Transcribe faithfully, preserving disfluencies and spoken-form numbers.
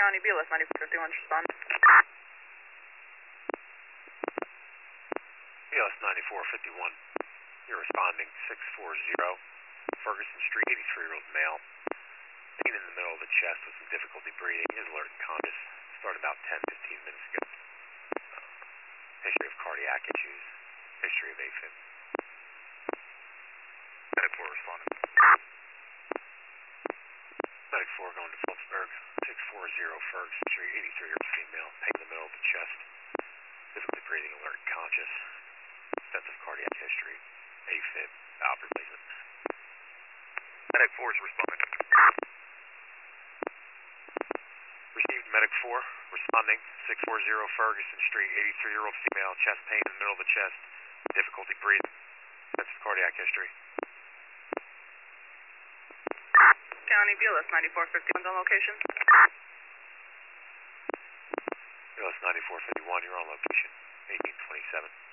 County, B L S ninety-four fifty-one, respond. B L S ninety-four fifty-one, you're responding six four zero, Ferguson Street, eighty-three-year-old male. Pain in the middle of the chest with some difficulty breathing, is alert and conscious. Started about ten, fifteen minutes ago. Uh, history of cardiac issues, history of AFib. Medic four responding. Medic four going to Phillipsburg, six four zero, Ferguson Street, eighty-three-year-old female. Pain in the middle of the chest, difficulty breathing, alert and conscious. Extensive cardiac history, AFib, valve replacement. Medic four is responding. Received Medic four, responding, six four zero Ferguson Street, eighty-three-year-old female, chest pain in the middle of the chest, difficulty breathing, extensive cardiac history. County, B L S ninety-four fifty-one on location. B L S ninety-four fifty-one, you're on location, eighteen twenty-seven.